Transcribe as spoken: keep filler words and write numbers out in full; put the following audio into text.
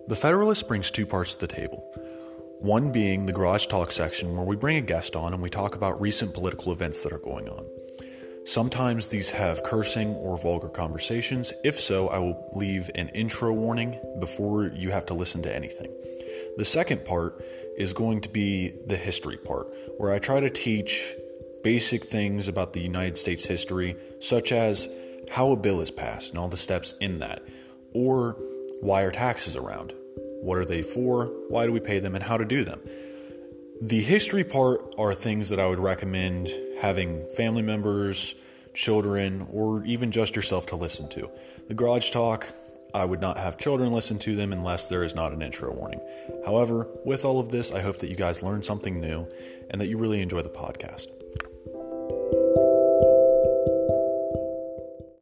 The Federalist brings two parts to the table. One being the Garage Talk section, where we bring a guest on and we talk about recent political events that are going on. Sometimes these have cursing or vulgar conversations. If so, I will leave an intro warning before you have to listen to anything. The second part is going to be the history part, where I try to teach basic things about the United States history, such as how a bill is passed and all the steps in that, or why are taxes around? What are they for? Why do we pay them? And how to do them? The history part are things that I would recommend having family members, children, or even just yourself to listen to. The Garage Talk, I would not have children listen to them unless there is not an intro warning. However, with all of this, I hope that you guys learned something new and that you really enjoy the podcast.